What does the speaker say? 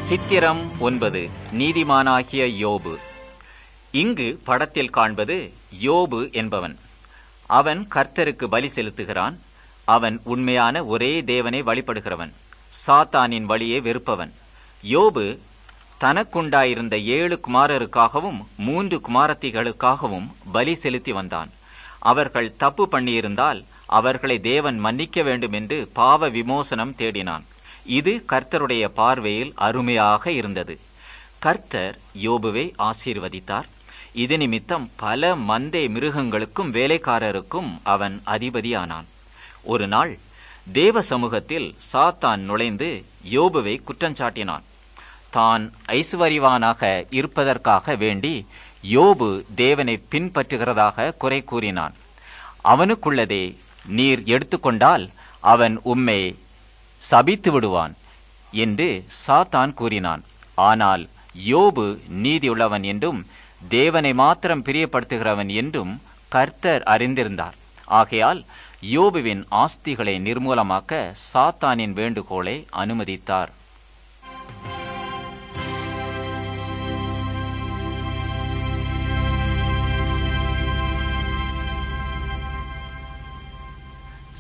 சித்திரம் 9. நீதிமானாகிய யோபு. இங்கு படத்தில் காண்பது யோபு என்பவன். அவன் கர்த்தருக்கு பலி செலுத்துகிறான். அவன் உண்மையான ஒரே தேவனை வழிபடுகிறவன். சாத்தானின் வழியை வெறுப்பவன். யோபு தனக்குண்டாயிருந்த 7 குமாரருக்காகவும் 3 குமாரத்திகளுக்காகவும் பலி செலுத்தி வந்தான். அவர்கள் தப்பு பண்ணியிருந்தால் அவர்களை தேவன் மன்னிக்க வேண்டும் என்று பாவ விமோசனம் தேடினான். இது கர்த்தருடைய பார்வையில் அருமையாக இருந்தது. கர்த்தர் யோபுவை ஆசீர்வதித்தார். இது நிமித்தம் பல மந்தை மிருகங்களுக்கும் வேலைக்காரருக்கும் அவன் அதிபதியானான். ஒரு நாள் தேவ சமூகத்தில் சாத்தான் நுழைந்து யோபுவை குற்றஞ்சாட்டினான். தான் ஐசுவரிவானாக இருப்பதற்காக வேண்டி யோபு தேவனை பின்பற்றுகிறதாக குறை கூறினான். அவனுக்குள்ளதே நீர் எடுத்துக்கொண்டால் அவன் உம்மை சபித்து விடுவான் என்று சாத்தான் கூறினான். ஆனால் யோபு நீதியுள்ளவன் என்றும் தேவனை மாத்திரம் பிரியப்படுத்துகிறவன் என்றும் கர்த்தர் அறிந்திருந்தார். ஆகையால் யோபுவின் ஆஸ்திகளை நிர்மூலமாக்க சாத்தானின் வேண்டுகோளை அனுமதித்தார்.